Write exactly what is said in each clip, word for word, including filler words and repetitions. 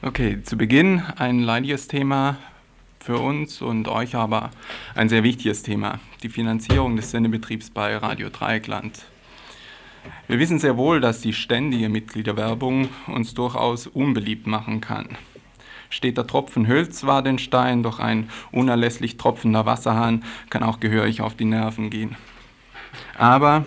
Okay, zu Beginn ein leidiges Thema für uns und euch, aber ein sehr wichtiges Thema, die Finanzierung des Sendebetriebs bei Radio Dreieckland. Wir wissen sehr wohl, dass die ständige Mitgliederwerbung uns durchaus unbeliebt machen kann. Steter Tropfen höhlt zwar den Stein, doch ein unerlässlich tropfender Wasserhahn kann auch gehörig auf die Nerven gehen. Aber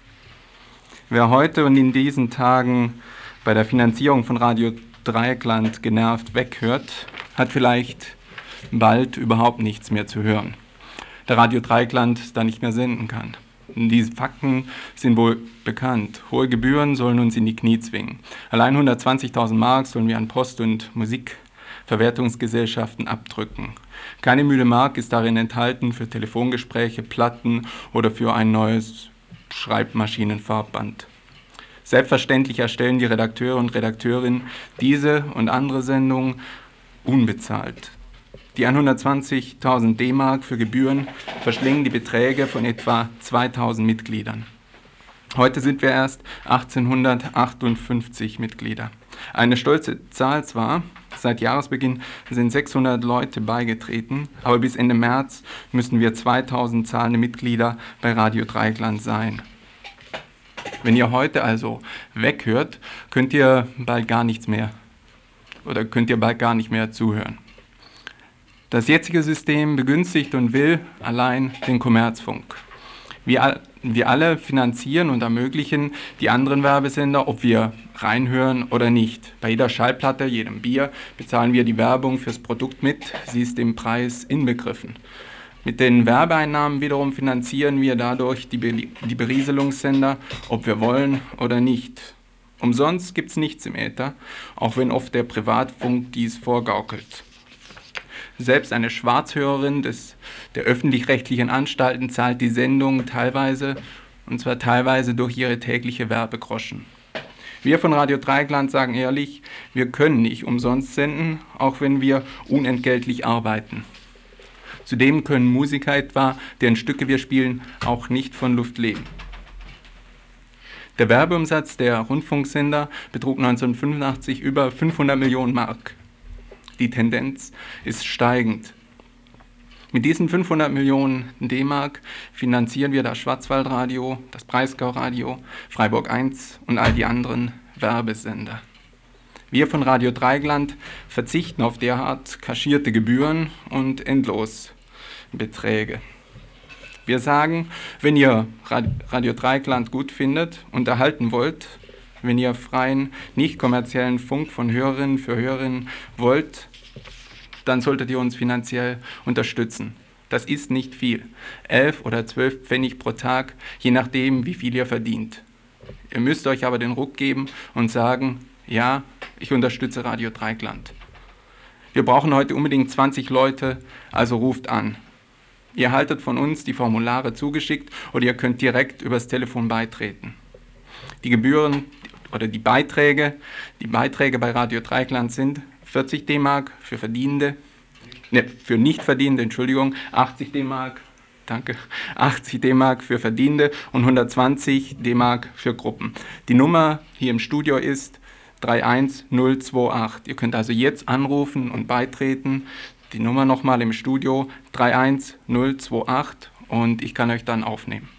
wer heute und in diesen Tagen bei der Finanzierung von Radio Dreieckland genervt weghört, hat vielleicht bald überhaupt nichts mehr zu hören, da Radio Dreieckland da nicht mehr senden kann. Diese Fakten sind wohl bekannt. Hohe Gebühren sollen uns in die Knie zwingen. Allein hundertzwanzigtausend Mark sollen wir an Post- und Musikverwertungsgesellschaften abdrücken. Keine müde Mark ist darin enthalten für Telefongespräche, Platten oder für ein neues Schreibmaschinenfarbband. Selbstverständlich erstellen die Redakteure und Redakteurinnen diese und andere Sendungen unbezahlt. Die hundertzwanzigtausend D-Mark für Gebühren verschlingen die Beträge von etwa zweitausend Mitgliedern. Heute sind wir erst achtzehnhundertachtundfünfzig Mitglieder. Eine stolze Zahl zwar, seit Jahresbeginn sind sechshundert Leute beigetreten, aber bis Ende März müssen wir zweitausend zahlende Mitglieder bei Radio Dreieckland sein. Wenn ihr heute also weghört, könnt ihr bald gar nichts mehr oder könnt ihr bald gar nicht mehr zuhören. Das jetzige System begünstigt und will allein den Kommerzfunk. Wir, wir alle finanzieren und ermöglichen die anderen Werbesender, ob wir reinhören oder nicht. Bei jeder Schallplatte, jedem Bier bezahlen wir die Werbung fürs Produkt mit, sie ist im Preis inbegriffen. Mit den Werbeeinnahmen wiederum finanzieren wir dadurch die, Be- die Berieselungssender, ob wir wollen oder nicht. Umsonst gibt es nichts im Äther, auch wenn oft der Privatfunk dies vorgaukelt. Selbst eine Schwarzhörerin des, der öffentlich-rechtlichen Anstalten zahlt die Sendung teilweise, und zwar teilweise durch ihre tägliche Werbegroschen. Wir von Radio Dreieckland sagen ehrlich, wir können nicht umsonst senden, auch wenn wir unentgeltlich arbeiten. Zudem können Musiker etwa, deren Stücke wir spielen, auch nicht von Luft leben. Der Werbeumsatz der Rundfunksender betrug neunzehnhundertfünfundachtzig über fünfhundert Millionen Mark. Die Tendenz ist steigend. Mit diesen fünfhundert Millionen D-Mark finanzieren wir das Schwarzwaldradio, das Breisgau-Radio, Freiburg eins und all die anderen Werbesender. Wir von Radio Dreieckland verzichten auf derart kaschierte Gebühren und Endlosbeträge. Wir sagen, wenn ihr Radio Dreieckland gut findet und erhalten wollt, wenn ihr freien, nicht kommerziellen Funk von Hörerinnen für Hörerinnen wollt, dann solltet ihr uns finanziell unterstützen. Das ist nicht viel, elf oder zwölf Pfennig pro Tag, je nachdem, wie viel ihr verdient. Ihr müsst euch aber den Ruck geben und sagen, ja, ich unterstütze Radio Dreieckland. Wir brauchen heute unbedingt zwanzig Leute, also ruft an. Ihr erhaltet von uns die Formulare zugeschickt oder ihr könnt direkt übers Telefon beitreten. Die Gebühren oder die Beiträge, die Beiträge bei Radio Dreieckland sind vierzig D-Mark für Verdienende, ne, für Nichtverdienende, Entschuldigung, achtzig D-Mark, danke, achtzig D-Mark für Verdienende und hundertzwanzig D-Mark für Gruppen. Die Nummer hier im Studio ist drei eins null zwei acht. Ihr könnt also jetzt anrufen und beitreten. Die Nummer nochmal im Studio drei eins null zwei acht und ich kann euch dann aufnehmen.